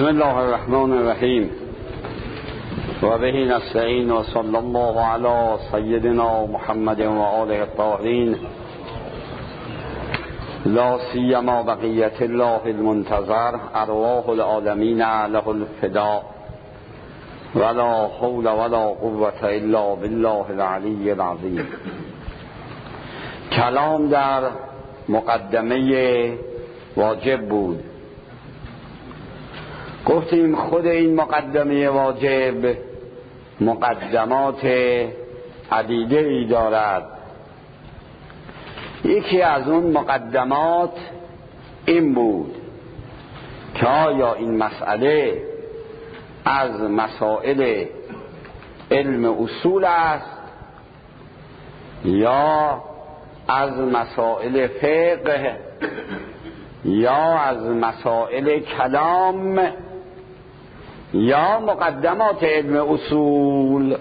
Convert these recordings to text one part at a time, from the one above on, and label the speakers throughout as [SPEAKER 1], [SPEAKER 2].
[SPEAKER 1] بسم الله الرحمن الرحیم و به نستعین و صلی الله علی سیدنا محمد و آله الطاهرین لا سیما بقیت الله المنتظر ارواح العالمین له الفداء ولا حول ولا قوة الا بالله العلی العظیم. کلام در مقدمه واجب بود. گفتیم خود این مقدمه واجب مقدمات عدیده ای دارد. یکی از اون مقدمات این بود که آیا این مسئله از مسائل علم اصول است یا از مسائل فقه یا از مسائل کلام یا مقدمات علم اصول.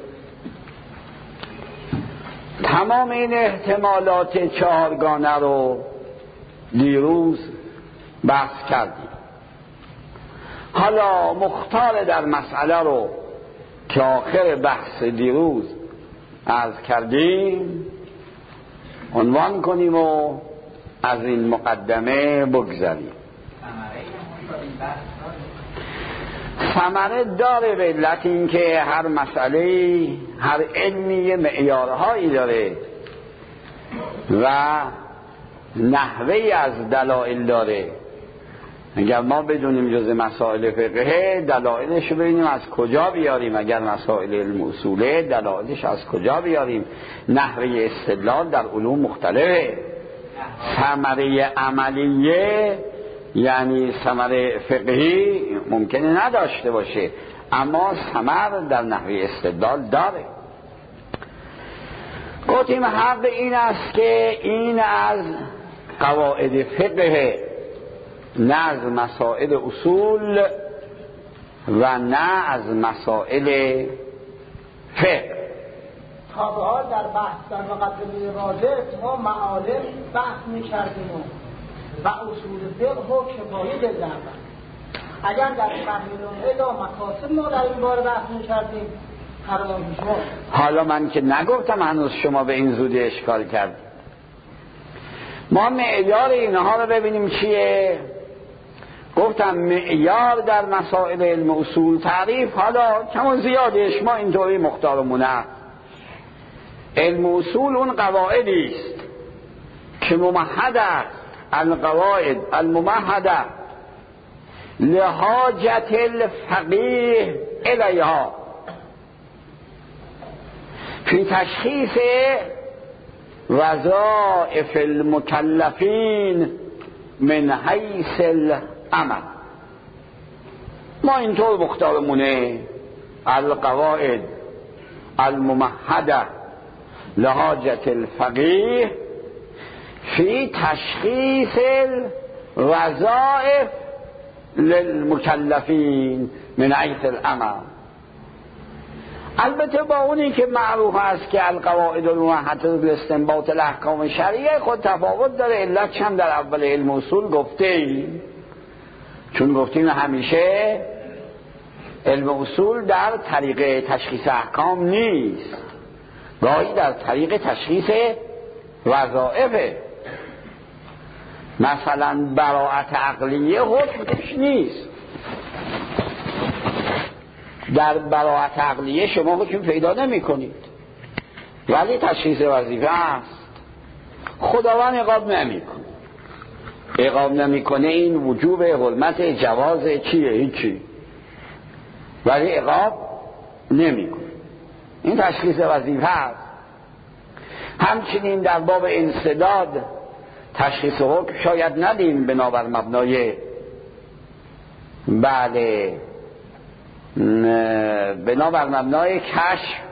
[SPEAKER 1] تمام این احتمالات چهارگانه رو دیروز بحث کردیم. حالا مختار در مسئله رو که آخر بحث دیروز عرض کردیم عنوان کنیم و از این مقدمه بگذاریم. ثمره داره به علت اینکه هر مسئله هر علمی معیارهایی داره و نحوهی از دلایل داره. اگر ما بدونیم جز مسائل فقهه دلایلش رو ببینیم از کجا بیاریم، اگر مسائل علم اصوله دلایلش از کجا بیاریم. نحوه استدلال در علوم مختلفه. ثمره عملیه یعنی ثمره فقهی ممکنه نداشته باشه، اما ثمر در نحوه استدلال داره. گفتیم حق این است که این از قواعد فقه، نه از مسائل اصول و نه از مسائل فقه.
[SPEAKER 2] تا به حال در بحث در مقدمه واجب ما معالم بحث می‌کردیم و اصول فقه و کفایه دادن. اگر در فهمیدن الا مقاصد ما در این باره بحث می‌کردیم فرمان شما.
[SPEAKER 1] حالا من که نگفتم هنوز شما به این زودی اشکال کرد. ما معیار اینها رو ببینیم چیه. گفتم معیار در مسائل علم اصول تعریف حالا کم زیادش ما اینطوری مختارمونه. علم اصول اون قواعدی است که ممهده القواعد الممهده لحاجت الفقیه الیها فی تشخیص وظائف المکلفین من حیث العمل. ما اینطور مختارمونه القواعد الممهده لحاجت الفقیه فی تشخیص الوظائف للمکلفین من حیث العمل. البته با اونی که معروف است که القواعد الموحده لاستنباط الاحکام شرعیه خود تفاوت داره. علت چند در اول علم اصول گفتیم، چون گفتیم همیشه علم اصول در طریق تشخیص احکام نیست، گاهی در طریق تشخیص وظائفه. مثلا براءت عقلیه حکمش نیست. در براءت عقلیه شما حکم پیدا نمی کنید ولی تشخیص وظیفه است. خداوند عقاب نمی کنه. عقاب نمی کنه این وجوب حرمت جواز چیه؟ هیچی، ولی عقاب نمی کنه. این تشخیص وظیفه است. همچنین در باب انسداد تشخیص حکم شاید ندیم بنابر مبنای بنابر مبنای کشف.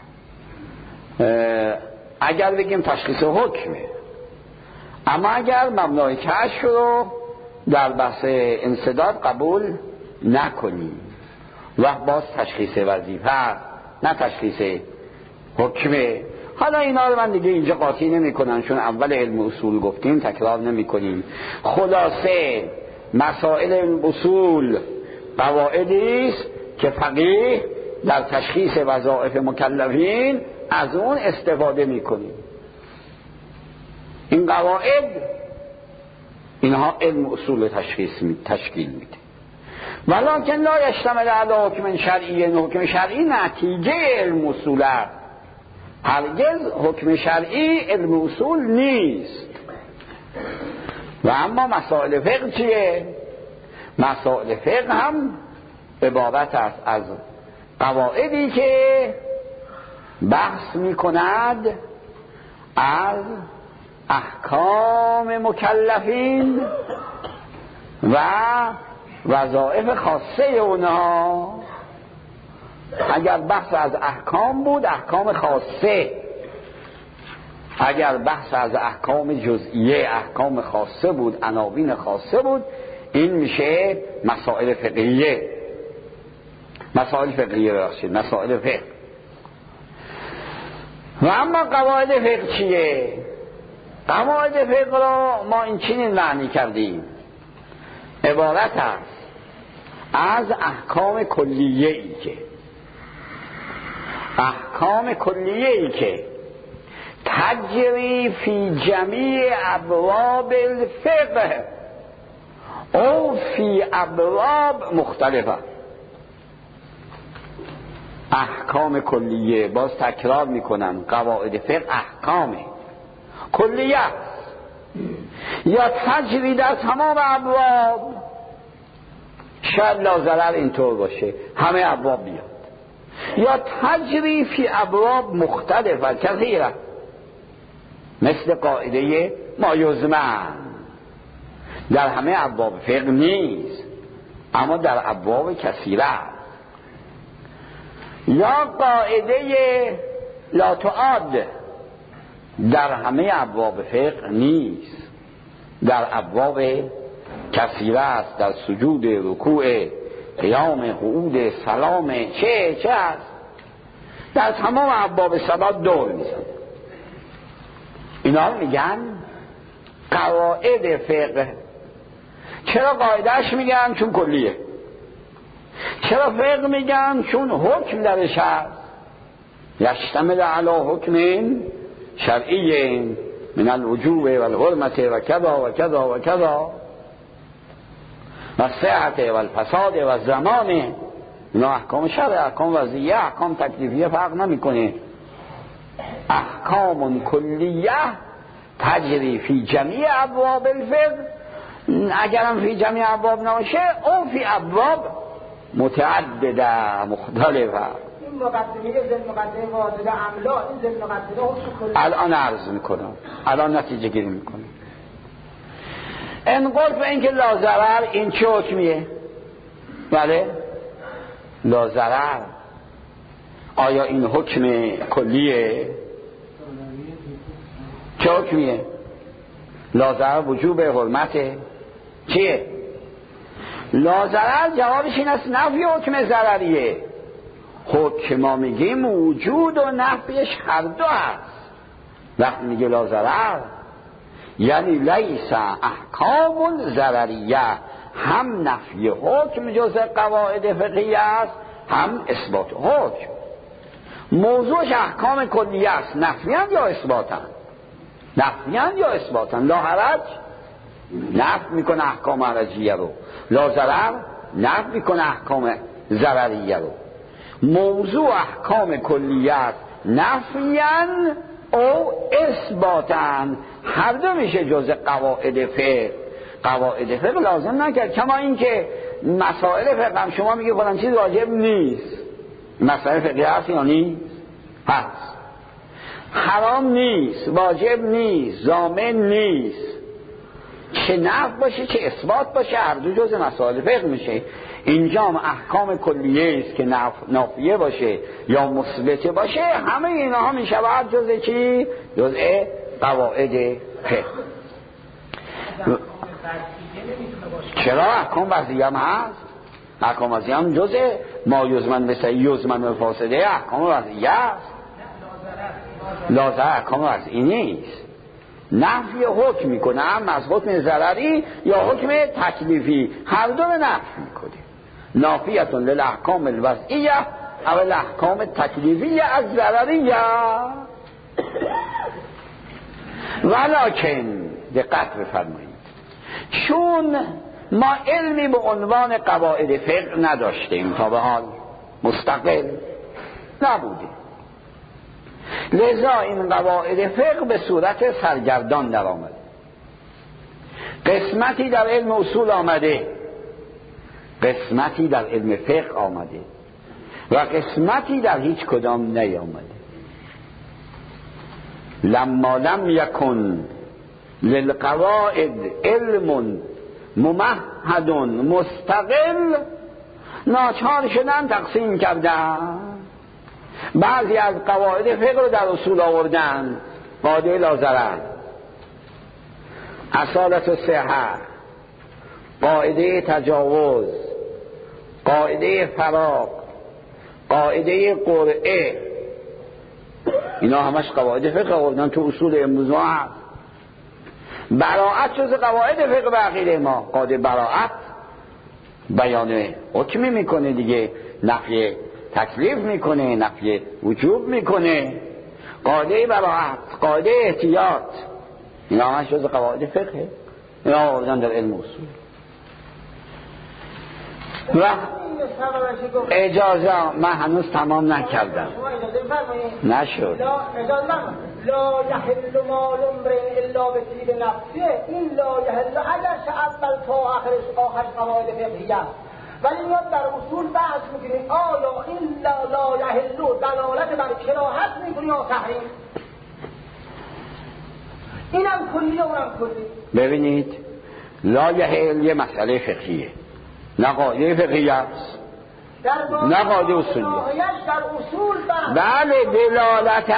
[SPEAKER 1] اگر بگیم تشخیص حکمه، اما اگر مبنای کشف رو در بحث انسداد قبول نکنیم وقت باز تشخیص وظیفه نه تشخیص حکمه. حالا اینا رو من دیگه اینجا قاطی نمی کنم چون اول علم اصول گفتیم تکرار نمی کنیم. خلاصه مسائل علم اصول قواعدی است که فقیه در تشخیص وظایف مکلفین از اون استفاده میکنیم. این قواعد اینها علم اصول تشکیل میده. ولکن لا یشتمل علی حکم شرعی، حکم شرعی نتیجه علم اصول است، هرگز حکم شرعی علم اصول نیست. و اما مسائل فقه چیه؟ مسائل فقه هم عبارت است از قواعدی که بحث میکند از احکام مکلفین و وظایف خاصه اونها. اگر بحث از احکام بود احکام خاصه، اگر بحث از احکام جزئیه احکام خاصه بود، عناوین خاصه بود، این میشه مسائل فقهیه. مسائل فقه. و اما قواعد فقه چیه؟ قواعد فقه را ما این چنین معنی کردیم، عبارت است از احکام کلیه‌ای که تجری فی جمیع ابواب الفقه او فی ابواب مختلفه. احکام کلیه، باز تکرار میکنم، قواعد فقه احکام کلیه یا تجری در تمام ابواب. شاید لا اینطور باشه همه ابواب بیاد، یا تجری فی ابواب مختلفه کثیره، مثل قاعده ما یزمن در همه ابواب فقه نیست اما در ابواب کثیره. یا قاعده لا تعاد در همه ابواب فقه نیست، در ابواب کثیره است، در سجود، رکوع، قیام، قعود، سلام، چه هست، در تمام ابواب صلات دور میزن. اینا میگن قواعد فقه. چرا قاعدهش میگن؟ چون کلیه. چرا فقه میگن؟ چون حکم درش هست. یشتمل علی حکم شرعی من الوجوب و الحرمت و کذا و کذا و کذا و صحت و الفساد و الزمان. اینا احکام شرع، احکام وضعیه، احکام تکلیفیه فرق نمیکنه. احکام کلیه تجری فی جمیع ابواب الفقه، اگرم فی جمیع ابواب نباشه او فی ابواب متعدده مختلفه.
[SPEAKER 2] این مقدمه ضمن مقدمه واحده املا، این ضمن مقدمه حکم کلی.
[SPEAKER 1] الان عرض میکنم، الان نتیجه گیری میکنم. ان قلت به اینکه لا ضرر، این چه حکمیه؟ بله لا ضرر. آیا این حکم کلیه؟ چه حکمیه؟ لا ضرر وجوب حرمته چیه؟ لا ضرر جوابش این است نفی حکم ضرریه. حکم ما میگیم وجود و نفیش هر دو هست. وقتی میگه لا ضرر یعنی لیس احکام ضرریه، هم نفی حکم جزء قواعد فقهیه است هم اثبات حکم. موضوعش احکام کلیه است، نفیان یا اثباتن. نفیان یا اثباتن. لا حرج نفی میکنه احکام حرجیه رو، لا ضرر نفی میکنه احکام ضرریه رو. موضوع احکام کلیه است، نفیان او اثباتن، هر دو میشه جزء قواعد فقه. قواعد فقه لازم نکرد، کما این که مسائل فقه هم شما میگه فلان چیز واجب نیست، مسائل فقه هست یا نیست؟ هست. حرام نیست، واجب نیست، ضامن نیست، چه نفی باشه چه اثبات باشه هر دو جزء مسائل فقه میشه. اینجا هم احکام کلیه است که نافیه باشه یا مثبته باشه، همه اینها میشود جزء چی؟ جزء قواعد فقه. چرا؟ احکام وضعیه هم هست. احکام وضعیه هم جزء ما یزمن مثل یزمن و فاسده احکام وضعیه است. لازم احکام وضعی نیست. نفی حکم میکنه، هم از حکم ضرری یا حکم تکلیفی، هر دو نفی میکنه. نافیتون للاحکام الوضعیه او الاحکام تکلیفیه از ضرریه. ولکن دقت بفرمایید، چون ما علمی به عنوان قواعد فقه نداشتیم تا به حال، مستقل نبودیم، لذا این قواعد فقه به صورت سرگردان در آمده. قسمتی در علم اصول آمده، قسمتی در علم فقه آمده و قسمتی در هیچ کدام نیامده. لما لم یکن للقواعد علم ممهد مستقل، ناچار شدن تقسیم کردن. بعضی از قواعد فقه رو در اصول آوردن، قاعده لا ضرر، اصالت الصحه، قاعده تجاوز، قاعده فراق، قاعده قرعه، اینا همش قواعد فقه آوردن تو اصول امروز ما هست. براءت جز قواعد فقه به عقیده ما، قاعده براءت بیان حکمی میکنه دیگه، نفی تکلیف میکنه، نفی وجوب میکنه. قاعده براءت، قاعده احتیاط، اینا همش جز قواعد فقه، اینا آوردن در علم اصول. و اجازه من هنوز تمام نکردم، نشد.
[SPEAKER 2] لا یحل مال امرئ الا بطیب نفسه، این لا یحل اگر اول تا آخر قواعد فقهیه، ولی میاد در اصول بحث میکنیم آیا این لا یحل دلالت بر کراهت میکنه یا تحریم. اینم کلیه اونم کلیه.
[SPEAKER 1] ببینید لا یحل یه مسئله فقهیه، نه قاعده فقهیه است، نه قاعده اصولیه.
[SPEAKER 2] در اصول
[SPEAKER 1] بله دلالت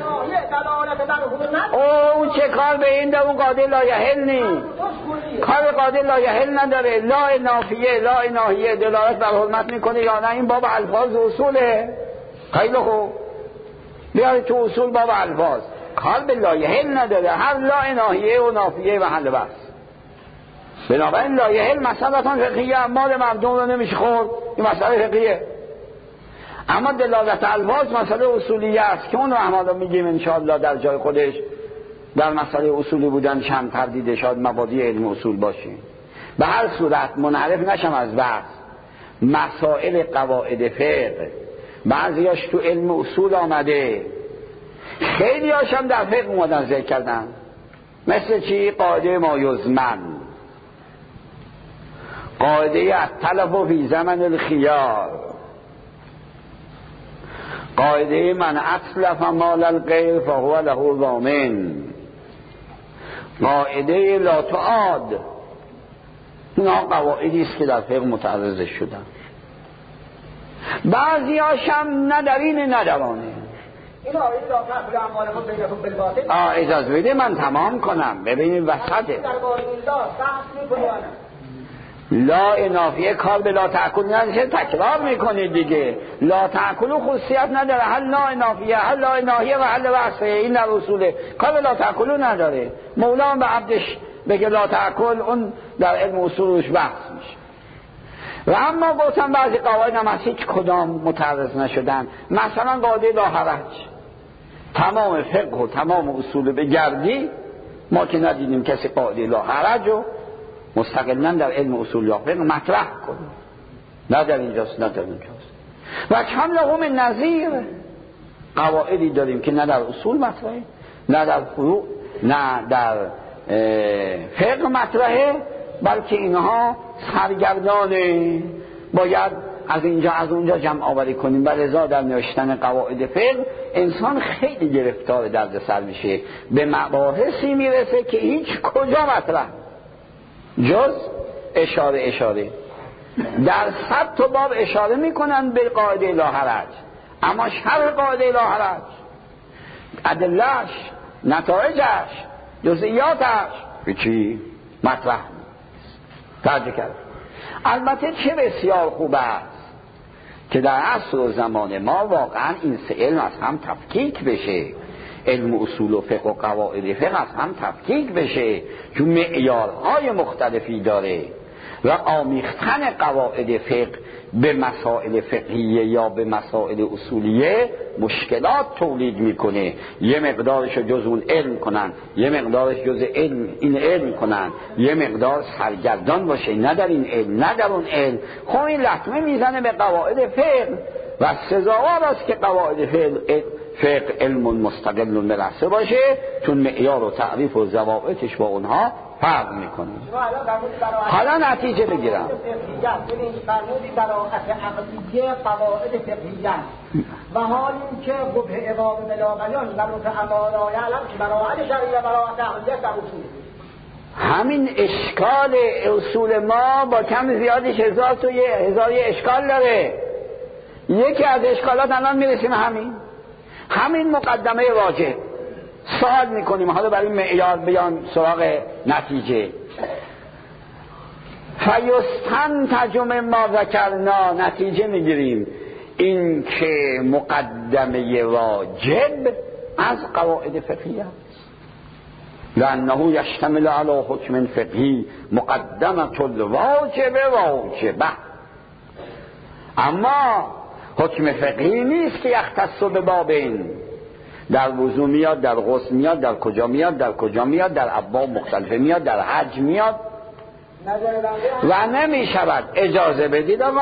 [SPEAKER 1] اون چه کار به این در اون قاعده لا یحل نیست، کار قاعده لا یحل نداره. لا نافیه، لا ناهیه دلالت بر حرمت میکنه یا نه، این باب الفاظ اصوله. خیلی خوب، بیارید تو اصول باب الفاظ، کار به لا یحل نداره. هر لا ناهیه و نافیه و حل بس. بنابراین لا یحل مسئله فقهیه، مال مردم رو نمیشه خورد، این مسئله فقهیه. اما دلالت الفاظ مسئله اصولیه است که اون رو احمالا میگیم انشاءالله در جای خودش. در مسئله اصولی بودن چند تردید شاید مبادی علم اصول باشیم. به هر صورت منحرف نشم از بحث. مسائل قواعد فقه بعضیاش تو علم اصول آمده، خیلی هاشم در فقه اومدن ذکر کردن. مثل چی؟ قاعده ما یزمن، قاعده التلف فی زمن الخیار، قاعده من اتلف مال الغیر فهو له ضامن، قاعده لا تعاد. اینا قواعدی است که در فقه متعرض شدن. بعضی هاشم نه در این نه در آنه. اجازه بده من تمام کنم. ببینید وسطه لا نافیه کار به لا تأکل نداره، تکرار میکنید دیگه. لا تأکل خصوصیت نداره، هل لا نافیه، هل لا ناهیه و هل وصفه، این در اصوله. کار به لا تأکل نداره. مولا به عبدش بگه لا تأکل، اون در علم اصولش بحث میشه. و اما گفتم بعضی قواعد هم از هیچ کدام متعرض نشدن. مثلا قاعده لا حرج، تمام فقه و تمام اصول بگردی ما که ندیدیم کسی قاعده لا حرج رو مستقلاً در علم اصول یا فقه مطرح کنه. نه در اینجاست نه در اونجاست. و چند لهم نظیر قواعدی داریم که نه در اصول مطرحه، نه در فروع، نه در فقه مطرحه، بلکه اینها سرگردانه، باید از اینجا از اونجا جمع آوری کنیم. و لذا در نوشتن قواعد فقه انسان خیلی گرفتار درد سر میشه، به مباحثی میرسه که هیچ کجا مطرح جز اشاره در 100 تا باب اشاره میکنن به قاعده لا حرج، اما شرح قاعده لا حرج، ادله‌اش، نتایجش، جزئیاتش به چی مطرح توجه کرد. البته چه بسیار خوب است که در عصر و زمان ما واقعا این سه علم از هم تفکیک بشه، علم اصول و فقه و قواعد فقه از هم تفکیک بشه، چون معیارهای مختلفی داره و آمیختن قواعد فقه به مسائل فقهیه یا به مسائل اصولیه مشکلات تولید میکنه. یه مقدارش جز اون علم کنن، یه مقدارش جز این علم کنن، یه مقدار سرگردان باشه نه در این علم نه در اون علم. خب این لطمه میزنه به قواعد فقه و سزاوار است که قواعد فقه علم مستقل ملحظه باشه، چون معیار و تعریف و ضوابطش با اونها فرق میکنه. حالا نتیجه بگیرم.
[SPEAKER 2] فرمودی براعت عقلیه قواعد فقهیه و حال این که قبه عباد بلاغیان و رفع امارای علم که براعت شرعیه براعت عقلیه در اصول.
[SPEAKER 1] همین اشکال اصول ما با کم زیادش هزار اشکال داره. یکی از اشکالات الان میرسیم همین مقدمه واجب سوال میکنیم. حالا برای معیار بیان سراغ نتیجه. فیستنتج ما ذکرنا، نتیجه میگیریم این که مقدمه واجب از قواعد فقهی است، لانه یشتمل علی حکم فقهی مقدمه الواجب واجبه. اما حکم فقهی نیست که یختص به بابین، در وضو میاد، در غسل میاد، در کجا میاد، در ابواب مختلفه میاد، در حج میاد و نمی شود. اجازه بدید آقا.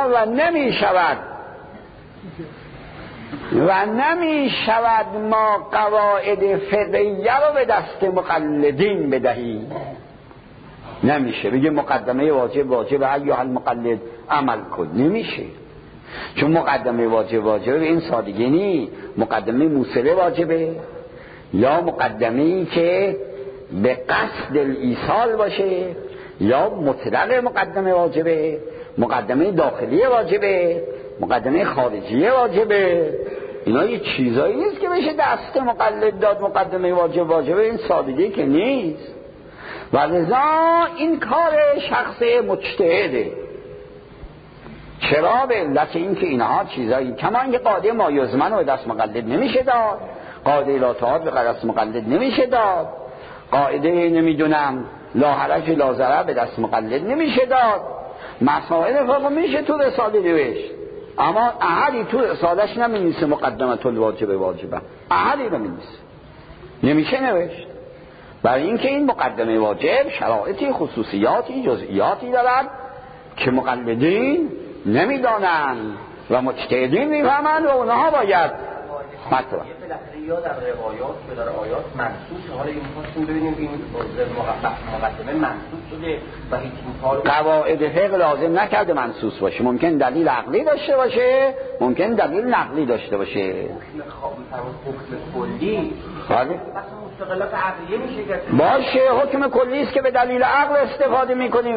[SPEAKER 1] و نمی شود ما قواعد فقهیه رو به دست مقلدین بدهیم. نمیشه بگه مقدمه واجب ایها المقلد عمل کن، نمیشه. چون مقدمه واجب به این سادگی نی. مقدمه موصله واجبه، یا مقدمه‌ای که به قصد الایصال باشه، یا مطلق مقدمه واجبه، مقدمه داخلی واجبه، مقدمه خارجی واجبه. اینا یه چیزایی نیست که بشه دست مقلد داد مقدمه واجبه. این سادگی که نیست. و لذا این کار شخص مجتهده. چرا؟ به علت این که اینها چیزایی کما اینکه قاعده مایزمن و دست مقلد نمیشه داد، قاعده لا تعاد به دست مقلد نمیشه داد، قاعده نمیدونم لا حرج لا ضرر به دست مقلد نمیشه داد. مسائل فقه میشه تو رساله نوشت، اما احدی تو رسالش نمینیسه مقدمه الواجب واجبه، احدی نمیشه نوشت. برای اینکه این مقدمه واجب شرایطی، خصوصیاتی، جزئیاتی دارد که مقلدین نمیدانند و مجتهدین میفهمند و اونها باید مطرح.
[SPEAKER 3] یا در روایات و در آیات منصوص. حالا این می‌خواستیم ببینیم این مقدمه منصوص شده و هیچ
[SPEAKER 1] قواعد فقه لازم نکرده منصوص باشه. ممکن دلیل عقلی داشته باشه، ممکن دلیل نقلی داشته باشه.
[SPEAKER 3] حکم کلی مستقلات عقلیه میشه که
[SPEAKER 1] باشه. حکم کلی است که به دلیل عقل استفاده میکنیم.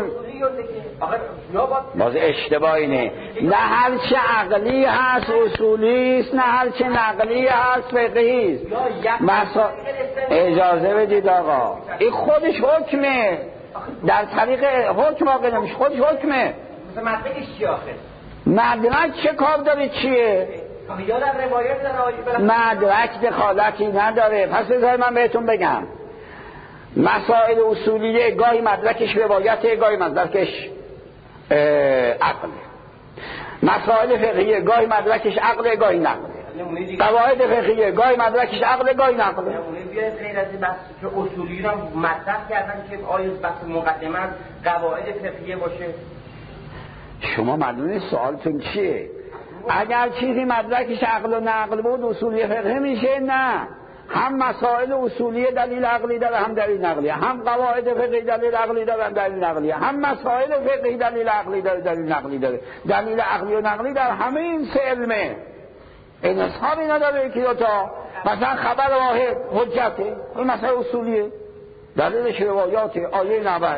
[SPEAKER 1] باز اشتباه اینه. نه هر چه عقلی هست اصولی است، نه هر چه نقلی هست فقهی است. اجازه بدید آقا، این خودش حکمه. در طریق حکم واقع نمیشه، خودش حکمه.
[SPEAKER 3] مثلا مدرکش چی آخه؟
[SPEAKER 1] مدرک چه کار داره چیه؟
[SPEAKER 3] یا در روایت در
[SPEAKER 1] مدرک دخالتی نداره. پس بذارید من بهتون بگم، مسائل اصولیه گاهی مدرکش روایته، گاهی مدرکش عقله. مسائل فقهیه گاهی مدرکش عقله، گاهی نقله. قواعد فقهیه گاهی مدرکش عقله، گاهی نقله.
[SPEAKER 3] بیاید غیر از بحث که اصولی رو مطرح کردن که آیا بحث مقدمه قواعد فقهیه باشه.
[SPEAKER 1] شما معلومه سوالتون چیه؟ اگر چیزی مدرکش عقل و نقل بود اصولی فقه میشه؟ نه، هم مسائل اصولی دلیل عقلی داره، هم دلیل نقلی، هم قواعد فقهی دلیل عقلی داره، هم دلیل نقلی، هم مسائل فقهی دلیل عقلی داره، دلیل نقلی داره. دلیل عقلی و نقلی در همه این سه علمه. این اصحابی نداره یکی دوتا. مثلا خبر واحد حجته، این مسائل اصولیه، دلیلش روایاته، آیه نبعه.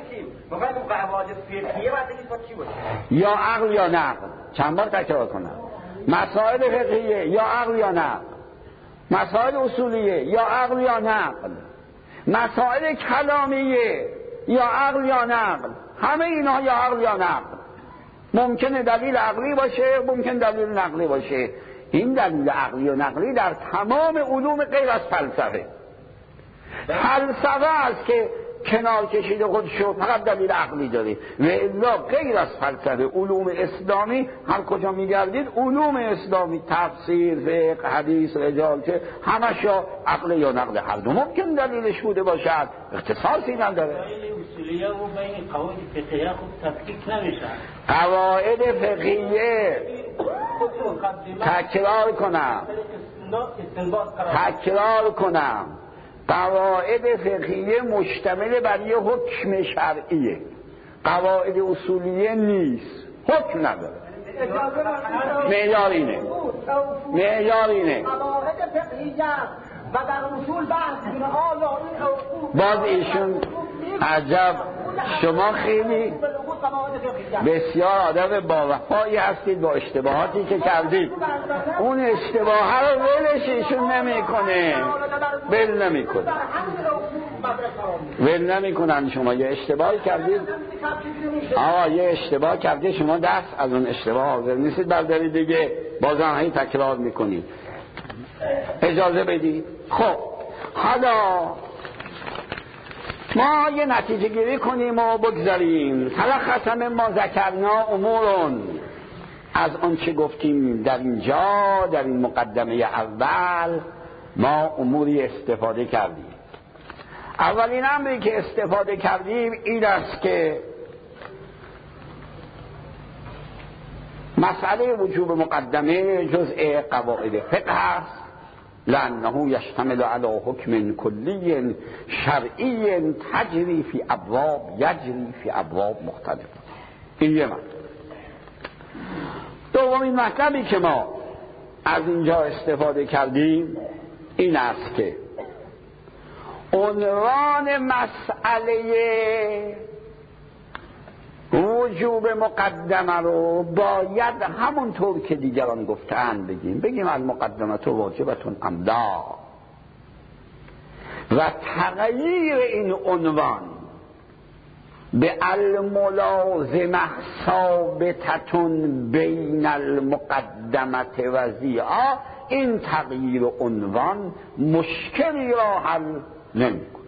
[SPEAKER 1] یا عقل یا نقل. چند بار تکرار کنم. مسائل فقهیه یا عقل یا نقل، مسائل اصولیه یا عقل یا نقل، مسائل کلامیه یا عقل یا نقل. همه اینا یا عقل یا نقل. ممکنه دلیل عقلی باشه، ممکن دلیل نقلی باشه. این دلیل عقلی و نقلی در تمام علوم غیر از فلسفه. فلسفه است که کنار کشیده خودشو، فقط دلیل عقلی داره. و الا غیر از فلسفه علوم اسلامی هر کجا میگردید علوم اسلامی تفسیر، فقه، حدیث، رجال چه همش یا عقل یا نقل هر دو ممکن دلیلش بوده باشد، اختصاصی نداره.
[SPEAKER 4] اصولیه و بین قواعد فقهیه خوب تفکیک نمیشن.
[SPEAKER 1] قواعد فقهیه تکرار کنم قواعد فقهیه مشتمل بر یه حکم شرعیه، قواعد اصولیه نیست، حکم نداره. معیار اینه
[SPEAKER 2] قواعد فقهیه و در اصول بحث کنه آیا این
[SPEAKER 1] باز ایشون عجب، شما خیلی بسیار آدم با وفایی هستید با اشتباهاتی که کردید. اون اشتباه رو ولش ایشون نمیکنه، ول نمیکنن. شما یه اشتباهی کردید، یه اشتباه کردید، شما دست از اون اشتباه حاضر نیستید بردارید دیگه، بازم هی تکرار میکنید. اجازه بدید. خب حالا ما یه نتیجه گیری کنیم و بگذاریم. تلخص ما ذکرنا امورون، از آن چه گفتیم در اینجا در این مقدمه اول ما اموری استفاده کردیم. اولین امری که استفاده کردیم این است که مسئله وجوب مقدمه جزء قواعد فقه است، لأنه يشتمل على حكم كلي شرعي تجري في ابواب مختلفه. این یه مطلب. دومین مطلبی که ما از اینجا استفاده کردیم این است که عنوان مسئله وجوب مقدمه رو باید همونطور که دیگران گفتن بگیم المقدمه واجبتون ام لا، و تغییر این عنوان به الملازمه ثابتتون بین المقدمه و ضیاء، این تغییر عنوان مشکلی را حل نمی‌کنه.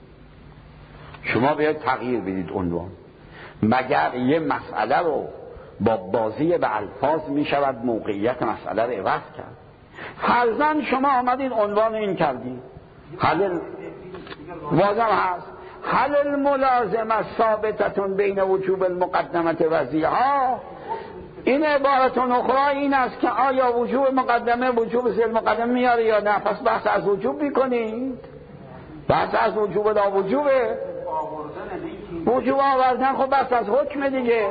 [SPEAKER 1] شما باید تغییر بدید عنوان، مگر یه مسئله رو با بازی به الفاظ می شود موقعیت مسئله رو عوض کرد؟ فرضاً شما آمدین عنوان این کردین، حل واضح هست، حل الملازمه ثابتتون بین وجوب المقدمه و ضیاء. این عبارتون اخرى این است که آیا وجوب مقدمه وجوب ذی المقدمه میاره یا نه؟ پس بحث از وجوب میکنید، بحث از وجوب لا وجوبه، وجوب آوردن خب بس از حکم دیگه.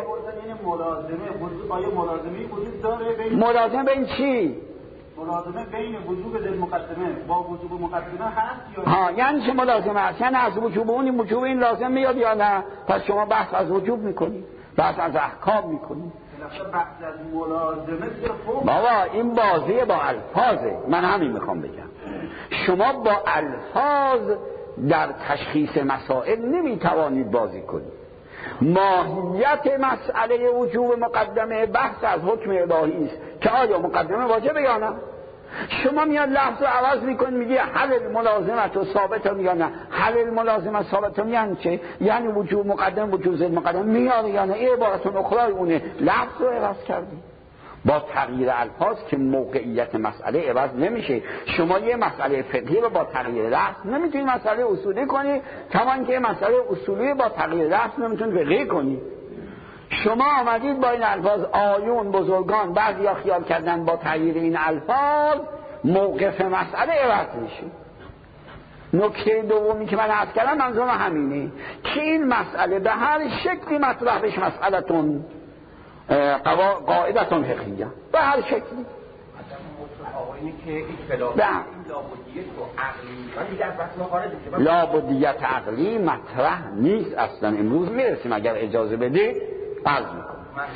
[SPEAKER 4] آیا ملازمه وجود داره؟
[SPEAKER 1] ملازمه بین چی؟
[SPEAKER 4] ملازمه بین وجوب ذی المقدمه با وجوب مقدمه هست یا
[SPEAKER 1] یعنی چه ملازمه هست؟ یعنی از وجوب اون وجوب این لازم میاد یا نه؟ پس شما بحث از وجوب میکنید، بحث از احکام میکنید.
[SPEAKER 4] بحث از ملازمه
[SPEAKER 1] بابا این بازی با الفاظه، من همین میخوام بگم. شما با الفاظ در تشخیص مسائل نمیتوانید بازی کنید. ماهیت مسئله وجوب مقدمه بحث از حکم الهی است که آیا مقدمه واجبه یا نه. شما میاد لفظ رو عوض میکنید، میگی حل الملازمه ثابته یا نه. حل الملازمه ثابته یعنی چه؟ یعنی وجوب مقدم وجوب ضد مقدم میاره یا نه. این عبارتون اخرى اونه، لفظ رو عوض کردی با تغییر الفاظ که موقعیت مسئله عوض نمیشه. شما یه مسئله فقهی رو با تغییر لفظ نمیتونید مسئله اصولی کنی، کما اینکه مسئله اصولی با تغییر لفظ نمیتونید فقهی کنی. شما آمدید با این الفاظ، آیون بزرگان بعضیا خیال کردن با تغییر این الفاظ موقف مسئله عوض میشه. نکته دومی که من عرض کردم منظورم همینه که این مسئله به هر شکلی مطرح بشه، مسئلتون قاعدتون فقهیه به هر شکلی.
[SPEAKER 3] آقایونی که اختلاف این لابدیت و عقلی من دیگه از بحث خارج میشم.
[SPEAKER 1] لابدیت عقلی مطرح نیست اصلا. امروز میرسیم اگر اجازه بدید عرض میکنم.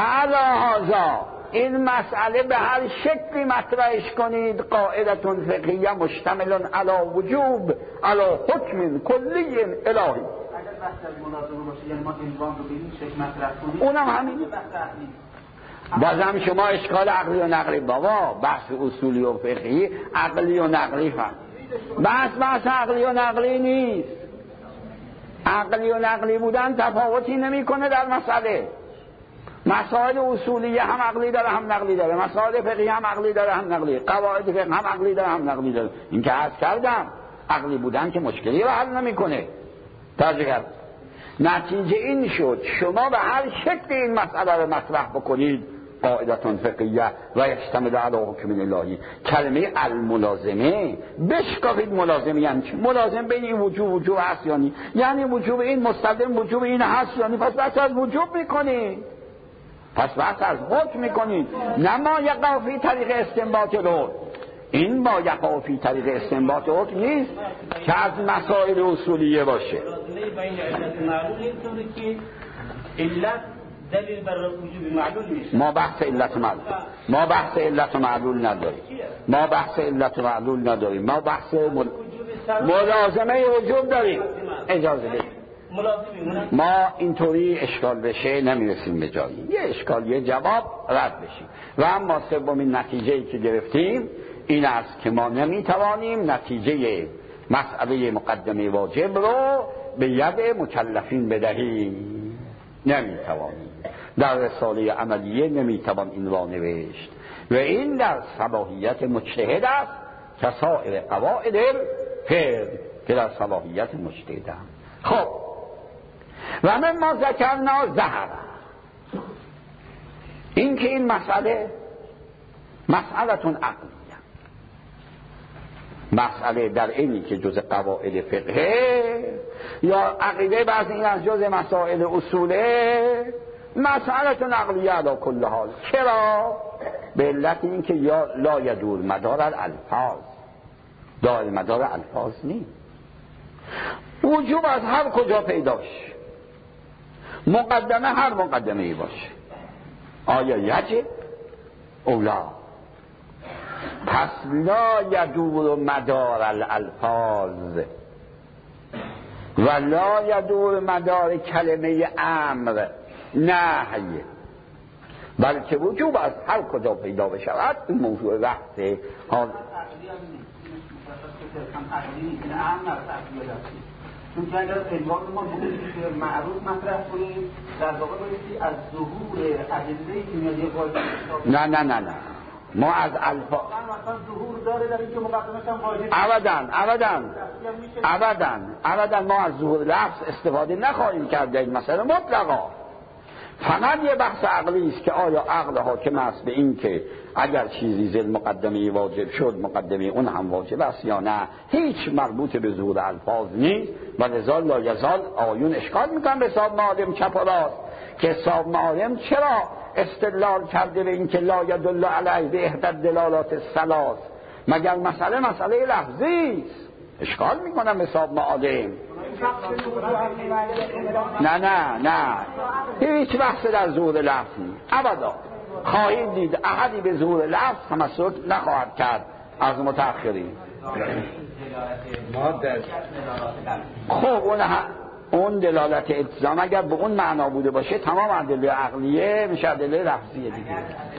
[SPEAKER 1] فلهذا این مسئله به هر شکلی مطرحش کنید، قاعدتون فقهیه مشتمل علی وجوب علی حکم کلی الهی. اونم همین. بازم شما اشکال عقلی و نقلی، بابا بحث اصولی و فقهی عقلی و نقلی فهم. بحث عقلی و نقلی نیست. عقلی و نقلی بودن تفاوتی نمیکنه در مسئله. مسائل اصولیه هم عقلی داره هم نقلی داره، مسائل فقهی هم عقلی داره هم نقلی، قواعد فقه هم عقلی داره هم نقلی داره. این که عرض کردم عقلی بودن که مشکلی رو حل نمیکنه. توجه کرد. نتیجه این شد شما به هر شکل این مسئله رو مطرح بکنید قاعدتون فقهیه و یشتمل علی حکم الهی، کلمه الملازمه بشکافید. ملازمه یعنی چی؟ ملازم بین این وجوب هست یعنی وجوب این مستلزم وجوب این هست یعنی پس بحث از وجوب میکنید، پس بحث از حکم میکنید، نه ما یقع فی طریق استنباط الحکم. این ما یقع فی طریق استنباط الحکم نیست که از مسائل اصولیه باشه.
[SPEAKER 4] دلیل بر وجوب معلول نیست.
[SPEAKER 1] ما بحث علت معلول نداریم. ما بحث ملازمه وجوب داریم. اجازه بدید ما اینطوری اشکال بشه نمیرسیم به جایی، یه اشکال یه جواب رد بشیم. و اما سومین نتیجه‌ای که گرفتیم این است که ما نمیتوانیم نتیجه مسئله مقدمه واجب رو به ید مکلفین بدهیم، نمیتوانیم. در رساله عملیه نمیتوان این را نوشت و این در صلاحیت مجتهد است که سایر قواعد فقه که در صلاحیت مجتهد است. خب و من ما ذکرنا ظهر این که این مسئلتون عقلیه، مسئله در اینی که جز قواعد فقه یا عقیده بعضی این از جز مسائل اصوله، مسئلتون عقلیه علی کل حال. چرا؟ به علت این که یا لا یدور مدار الالفاظ، دار مدار الفاظ نیست. وجوب از هر کجا پیداش، مقدمه هر مقدمه ای باشه، آیا یجب اولا، پس لا یدور مدار الالفاظ و لا یدور مدار کلمه امر نهی، بلکه وجوب از هر کجا پیدا بشود. این موضوع وقت حال
[SPEAKER 4] چون که اگر ادعای ما بودیم که معروف مطرح کنیم در واقع بایستی از ظهور ادله‌ای که میاد یه قاعده
[SPEAKER 1] نه ما از الفاظ
[SPEAKER 4] مثلا ظهور داره در اینکه مقدمش هم واجب
[SPEAKER 1] ابداً ما از ظهور لفظ استفاده نخواهیم کرد در این مسئله مطلقا. فقط یه بحث عقلی است که آیا عقل حاکم است به این که اگر چیزی زل مقدمه واجب شد مقدمه اون هم واجب است یا نه. هیچ مربوط به ظهور الفاظ نیست و لذا لا یزال آیون اشکال میکنن به حساب معالم چپ و راست که حساب معالم چرا استدلال کرده به این که لا یدل علیه به احدى الدلالات الثلاث، مگر مسئله لفظی است. اشکال میکنن به حساب معالم. نه هیچ بحث در ظهور لفظ نیست ابدا. خواهید دید احدی به ظهور لفظ تمسک نخواهد کرد از متأخرین. خب اون دلالت التزام اگر به اون معنا بوده باشه تمام ادله عقلیه میشه ادله لفظیه دیگه.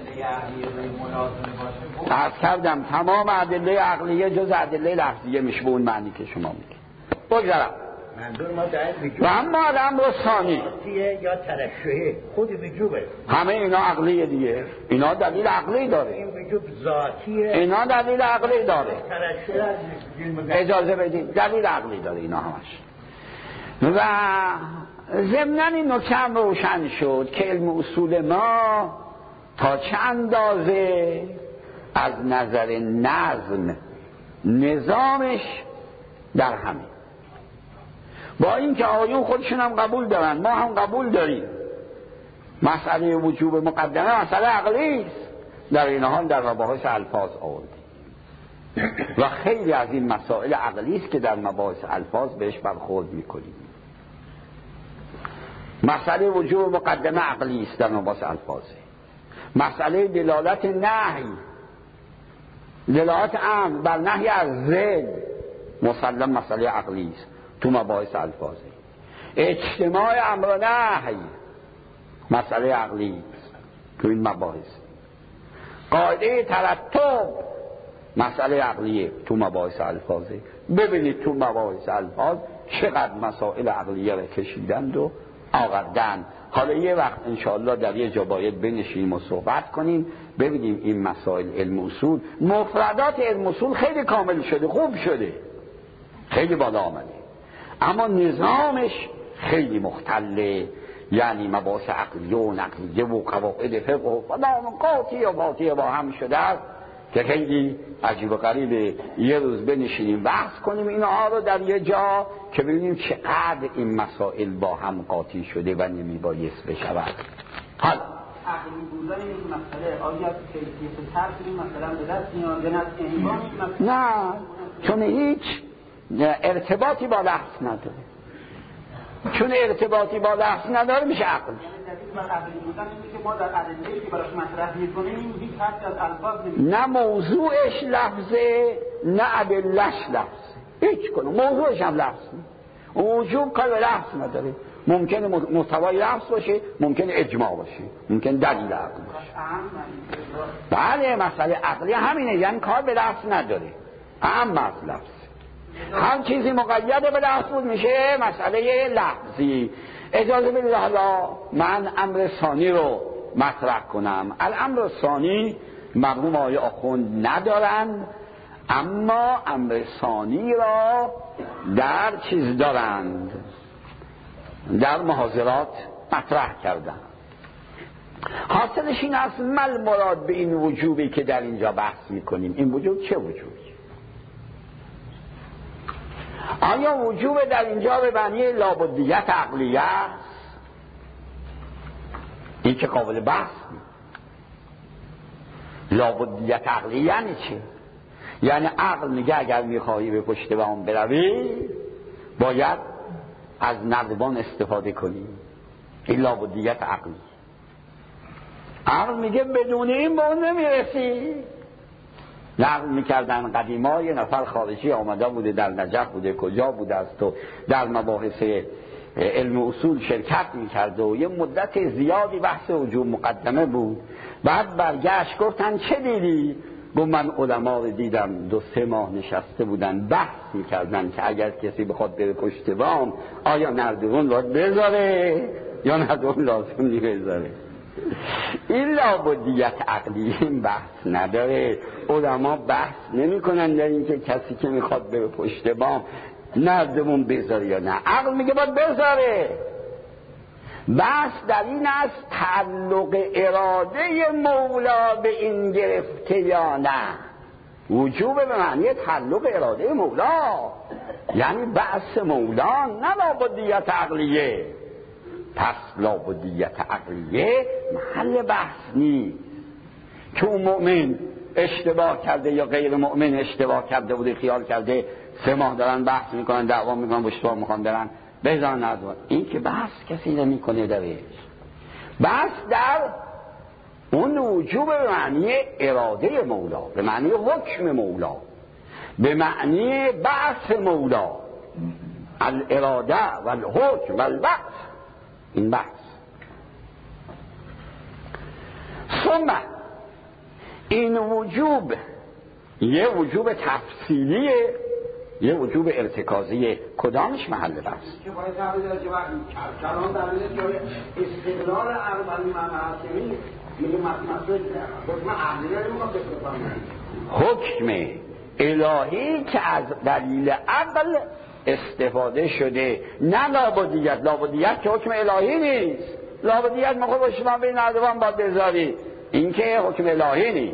[SPEAKER 1] عرض کردم تمام ادله عقلیه جز ادله لفظیه میشه به اون معنی که شما میگید. بگذارم
[SPEAKER 5] منظور ما در وجوب
[SPEAKER 1] و اما الامر ثانی
[SPEAKER 5] یا ترشحه خود وجوبه،
[SPEAKER 1] همه اینا عقلیه دیگه، اینا دلیل عقلی داره.
[SPEAKER 5] این وجوب ذاتیه،
[SPEAKER 1] اینا دلیل عقلی داره.
[SPEAKER 5] ترشحه
[SPEAKER 1] اجازه بدید دلیل عقلی داره اینا همش. و ضمناً این نکته هم روشن شد که علم اصول ما تا چه اندازه از نظر نظامش در همه، با این که آیون خودشون هم قبول دارن ما هم قبول داریم مسئله وجوب مقدمه مسئله عقلی است، در این حال در مباحث الفاظ آوردیم و خیلی از این مسائل عقلی است که در مباحث الفاظ بهش برخورد میکنیم. مسئله وجوب مقدمه عقلی است در مباحث الفاظه. مسئله دلالت نهی، دلالت امر بر نهی از زد مسلم مسئله عقلی است تو مباحث الفاظه. اجتماع امر و نهی مسئله عقلی است تو این مباحث. قاعده ترتب مسئله عقلیه تو مباحث الفاظه. ببینید تو مباحث الفاظ چقدر مسائل عقلیه را کشیدند و آوردن. حالا یه وقت انشاءالله در یه جا باید بنشینیم و صحبت کنیم ببینیم این مسائل علم اصول، مفردات علم اصول خیلی کامل شده، خوب شده، خیلی بالا آمده، اما نظامش خیلی مختله، یعنی مباحث عقلیه و نقلیه و قواعد فقه و فلان قاطی و باطی با هم شده که خیلی عجیب و غریبه. یه روز بنشینیم بحث کنیم اینها رو در یه جا که ببینیم چقدر این مسائل با هم قاطی شده و نمیبایست بشود. حالا
[SPEAKER 4] عقلی بودن این مسئله آیا کیفیت طرح این مثلا به دست میاد یا
[SPEAKER 1] نه؟ چون هیچ ارتباطی با لفظ نداره. چون ارتباطی با لفظ نداره میشه عقل.
[SPEAKER 4] ما در ادله که براش مطرح می‌کنیم هیچ حرفی از الفاظ نمی‌زنیم.
[SPEAKER 1] نه موضوعش لفظه نه ادله‌اش لفظه، هیچ کنه موضوعش هم لفظه. وجوب کار به لفظ نداره، ممکنه محتوای لفظ باشه، ممکنه اجماع باشه، ممکنه دلیل عقل باشه. بله مسئله عقلی همینه، یعنی کار به لفظ نداره، اما از لفظ هر چیزی مقید به لفظ بود میشه مسئله لفظی. اجازه بدید حالا من امر ثانی رو مطرح کنم. الامر ثانی مرحوم آقای آخوند ندارن، اما امر ثانی را در چیز دارند، در محاضرات مطرح کردن. حاصلش این است مل مراد به این وجوبی که در اینجا بحث میکنیم. این وجوب چه وجوبی؟ آیا وجوب در اینجا به معنی لابدیت عقلیه است؟ این که قابل بحث نیست. لابدیت عقلیه یعنی چه؟ یعنی عقل میگه اگر میخواهی به پشت بام بروی باید از نردبان استفاده کنی. این لابدیت عقلی. عقل میگه بدون این به اون نمیرسی. نقل میکردن قدیما یه نفر خارجی آمده بوده در نجف بوده کجا بوده است و در مباحث علم اصول شرکت میکرده و یه مدت زیادی بحث وجوب مقدمه بود. بعد برگشت گفتن چه دیدی؟ گفت من علما رو دیدم 2-3 ماه نشسته بودن بحث میکردن که اگر کسی بخواد بره پشت بام آیا نردبون باید بذاره یا نردبون لازم نی بذاره. این لابدیت عقلی این بحث نداره. علما بحث نمی کنن در این که کسی که میخواد به پشت بام نردبون بذاره یا نه. عقل میگه باید بذاره. بحث در این است تعلق اراده مولا به این گرفته یا نه. وجوب به معنی تعلق اراده مولا، یعنی بحث مولا، نه لابدیت عقلیه. پس لابدیت عقلیه محل بحث نیست که اون مؤمن اشتباه کرده یا غیر مؤمن اشتباه کرده بوده خیال کرده 3 ماه دارن بحث میکنن دعوا میکنن بشتباه میخوان برن بزن ندوان. این که بحث کسی نمیکنه درش. بحث در اون وجوب به معنی اراده مولا، به معنی حکم مولا، به معنی بحث مولا، الاراده و الحکم و البحث. این بحث ثم این وجوب یه وجوب تفصیلیه یه وجوب ارتکازیه. کدامش محل بحث؟
[SPEAKER 4] که باید تعبیر از کلام در جای استقلال عقل معاصری میگه مسئله حکم عقلیه رو ما بفهمیم.
[SPEAKER 1] حکم الهی که از دلیل عقل استفاده شده، نه لابدیت. لابدیت که حکم الهی نیست. لابدیت موقع با شما به نردبان باید بذاری، این که حکم الهی نیست.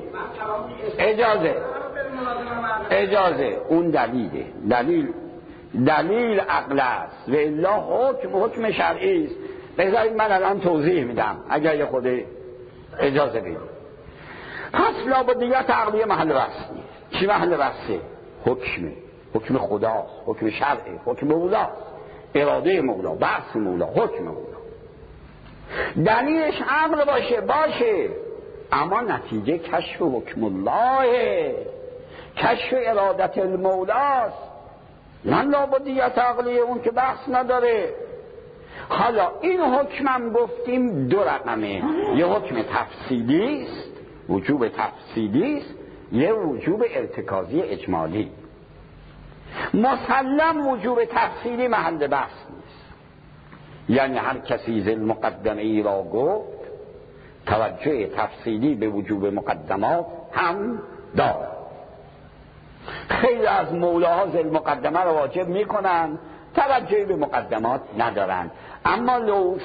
[SPEAKER 1] اجازه اون دلیله. دلیل عقل است و الا حکم شرعی است. بذارید من الان توضیح میدم اگر یه خود اجازه بدید. پس لابدیت عقلیه محل بحث نیست. چی محل بحثه؟ حکم خداست، حکم شرعه، حکم مولاست، اراده مولا، بحث مولا، حکم مولا. دلیلش عقل باشه اما نتیجه کشف حکم الله، کشف ارادت المولاست، نه لابدیت عقلیه اون که بحث نداره. حالا این حکمم گفتیم 2 رقمه. یه حکم تفصیلی است، وجوب تفصیلی است، یه وجوب ارتکازی اجمالی. مسلم وجوب تفصیلی محل بحث نیست. یعنی هر کسی ذی المقدمه ای را گفت توجه تفصیلی به وجوب مقدمات هم دارد. خیلی از مولاها ذی المقدمه را واجب میکنن، توجهی به مقدمات ندارن. اما لو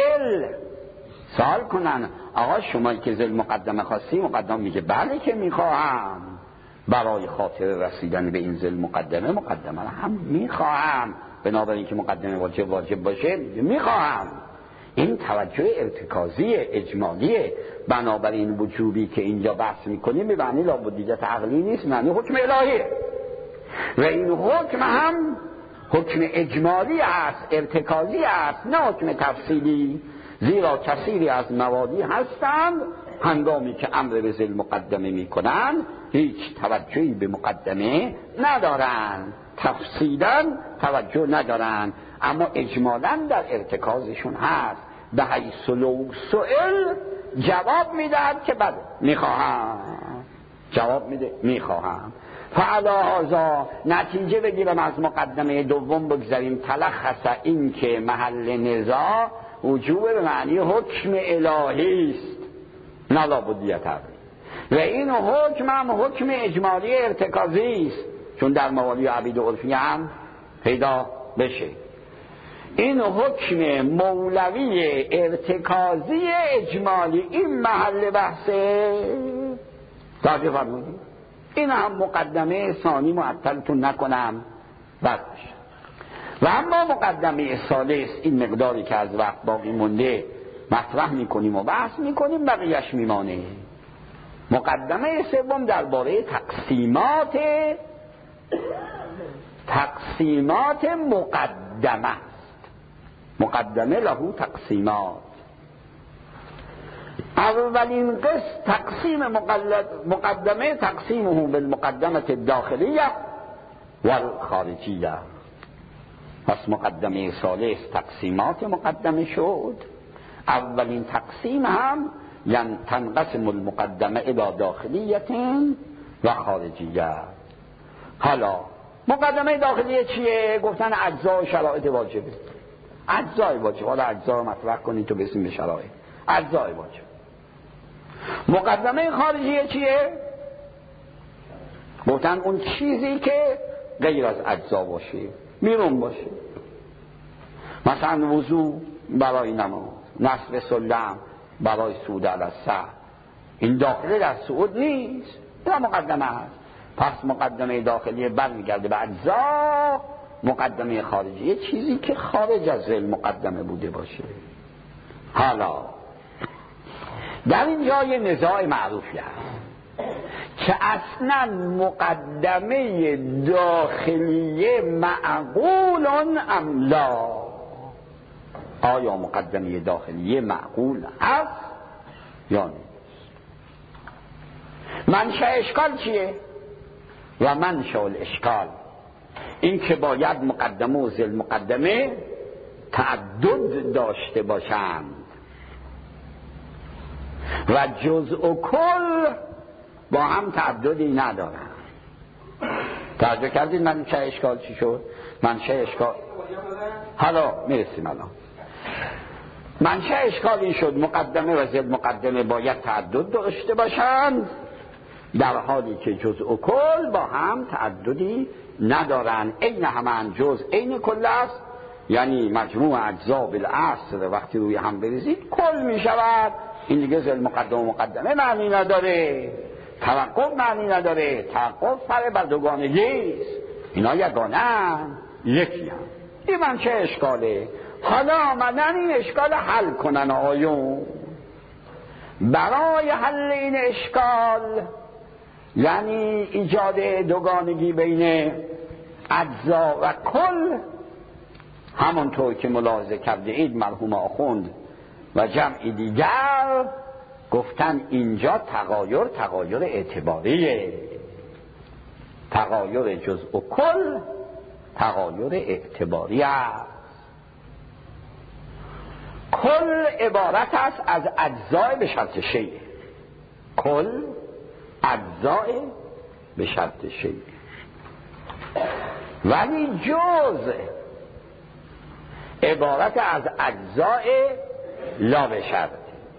[SPEAKER 1] سوال کنن آقا شما که ذی المقدمه خواستی، مقدم میگه بله که میخواهم، برای خاطر رسیدن به این ذی المقدمه مقدمه را هم میخواهم، بنابراین که مقدمه واجب باشه میخواهم. این توجه ارتکازی اجمالیه. بنابراین وجوبی که اینجا بحث میکنیم به معنی لابدیت عقلی نیست، معنی حکم الهیه و این حکم هم حکم اجمالی است، ارتکازی است، نه حکم تفصیلی. زیرا کثیری از موادی هستند هنگامی که امر به ذی المقدمه میکنن هیچ توجهی به مقدمه ندارن، تفصیلا توجه ندارن، اما اجمالا در ارتکازشون هست. به حیث لو سئل جواب میدهد که بله میخواهم، جواب میده میخواهم. فعلا هذا نتیجه بگیرم از مقدمه دوم بگذاریم. تلخص این که محل نزاع وجوب به معنی حکم الهی است، نه لابدیت عقلی. و این حکم هم حکم اجمالی ارتکازی است، چون در موالی عبید و عرفی هم پیدا بشه. این حکم مولوی ارتکازی اجمالی این محل بحثه. توجه فرمودید؟ این هم مقدمه ثانی معطلتون نکنم بس بشه. و اما مقدمه ثالث، این مقداری که از وقت باقی مونده مطرح میکنیم و بحث میکنیم، بقیهش میمانه. مقدمه سوم درباره تقسیمات مقدمه است. مقدمه له تقسیمات. اولین قسم تقسیم مقدمه تقسیمه بالمقدمه الداخلیه والخارجیه. پس مقدمه ثالث تقسیمات مقدمه شد. اولین تقسیم هم یعنی تنقسم المقدمه الى داخلیت و خارجیه. حالا مقدمه داخلیه چیه؟ گفتن اجزا و شرایط واجبه. اجزای واجب، حالا اجزا رو مطرح کنید تو برسیم به شرایط. اجزای واجب. مقدمه خارجیه چیه؟ گفتن اون چیزی که غیر از اجزا باشه، بیرون باشه. مثلا وضو برای نماز، نصب سلم برای سود علی السهو، این داخله در سعود نیست، این مقدمه هست. پس مقدمه داخلی برمیگرده به اجزا، مقدمه خارجی یه چیزی که خارج از مقدمه بوده باشه. حالا در اینجا یه نزاع معروفی هست که اصلا مقدمه داخلیه معقول ام لا. آیا مقدمه داخلیه معقول هست یا نیست؟ منشأ اشکال چیه؟ و منشأ الاشکال این که باید مقدمه و ذی المقدمه تعدد داشته باشند و جزء و کل با هم تعددی ندارن. توجه کردید منشأ اشکال چی شد؟ منشأ اشکال حالا میرسیم. الان منشأ اشکال این شد مقدمه و ذی المقدمه باید تعدد داشته باشند، در حالی که جزء و کل با هم تعددی ندارن. عین همان جزء عین کل است، یعنی مجموع اجزا بالاصل وقتی روی هم بریزید کل می شود. این دیگه ذی المقدمه و مقدمه معنی نداره، توقف معنی نداره. توقف فرع بر دوگانگی است، اینا یگانه یکی هم. این منشأ اشکاله. حالا آمدن این اشکال حل کنن آیون. برای حل این اشکال یعنی ایجاد دوگانگی بین اجزا و کل، همونطور که ملاحظه کرده اید مرحوم آخوند و جمعی دیگر گفتن اینجا تغایر اعتباریه. تغایر جزء و کل تغایر اعتباری است. کل عبارت است از اجزای به شرط شیء. کل اجزای به شرط شیء. ولی جز عبارت از اجزاء لا به شرط،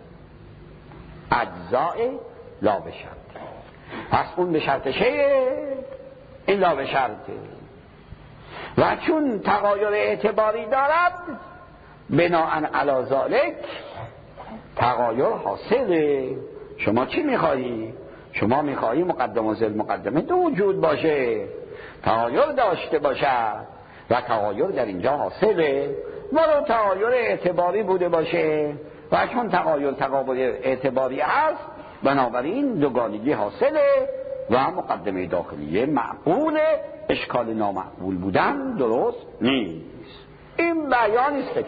[SPEAKER 1] اجزاء لا به شرط. پس اون به شرط شیء، این لا به شرطه. و چون تغایر اعتباری دارد بناءً علی ذالک تغایر حاصله. شما چی میخواهی؟ شما میخواهی مقدم و ذل مقدمه دو وجود باشه، تغایر داشته باشد و تغایر در اینجا حاصله، ولو تغایر اعتباری بوده باشه. و چون تغایر اعتباری هست بنابراین دوگانگی حاصله و مقدمه داخلیه معقوله، اشکال نامعقول بودن درست نیست. این بیانی است که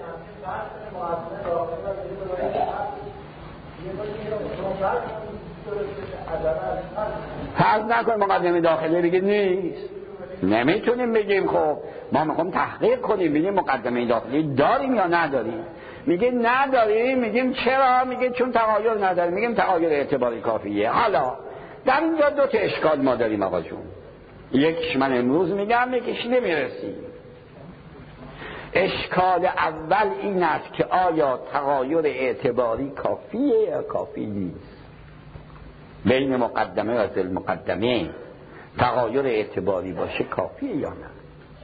[SPEAKER 1] فرض نکن مقدمه داخلی بگید نیست، نمیتونیم بگیم. خب ما میخوام تحقیق کنیم بگیم مقدمه داخلی داریم یا نداریم. میگه نداریم، میگیم چرا؟ میگه چون تغایر نداریم. میگیم تغایر اعتباری کافیه. حالا در اینجا دو تا اشکال ما داریم آقا جون، یکیش من امروز میگم، یکیش نمیرسیم. اشکال اول این است که آیا تغایر اعتباری کافیه یا کافی نیست؟ بین مقدمه و ذل مقدمه تغایر اعتباری باشه کافیه یا نه؟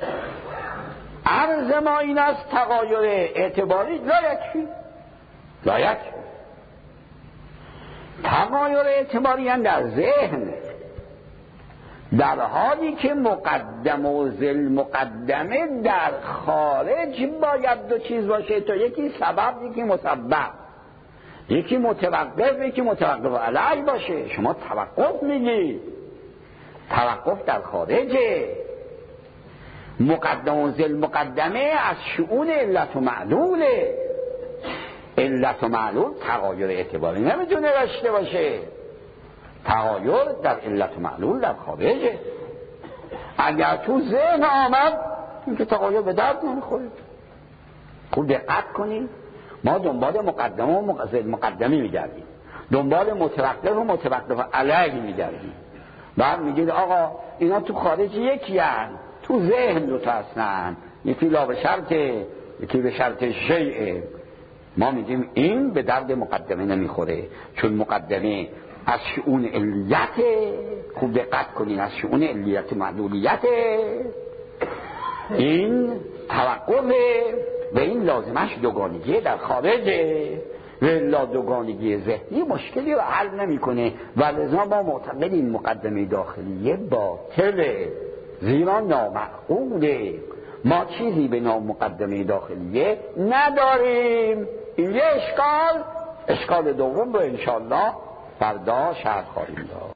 [SPEAKER 1] عرض ما این است تغایر اعتباری لا یکفی. تغایر اعتباری هم در ذهن، در حالی که مقدم و ذل مقدمه در خارج باید دو چیز باشه، تا یکی سبب یکی مسبب، یکی متوقف یکی متوقف علیه باشه. شما توقف میگی، توقف در خارجه. مقدم و ذل مقدمه از شؤون علت و معلوله. علت و معلول تغایر اعتباری نمیتونه داشته باشه. تغایر در علت و معلول در خارجه. اگر تو ذهن آمد این که تغایر به درد نمیخوره. خوب دقت کنید، ما دنبال مقدمه و ذل مقدمه میگردیم، دنبال متوقف و متوقف علیه میگردیم. بعد میگید آقا اینا تو خارج یکی هستند، تو ذهن دو تا هستن، یکی لا به شرطه یکی به شرط شیء. ما میگیم این به درد مقدمه نمیخوره، چون مقدمه از شؤون علیت، خوب دقت کنین، از شؤون علیت معلولیت، این توقفه و این لازمش دوگانگی در خارجه. و الا دوگانگی ذهنی مشکلی رو حل نمیکنه و لذا ما معتقدیم مقدمه داخلیه باطله، زیرا نامعقوله. ما چیزی به نام مقدمه داخلیه نداریم. این یه اشکال. اشکال دوم رو انشالله فردا شرح خواهیم داد.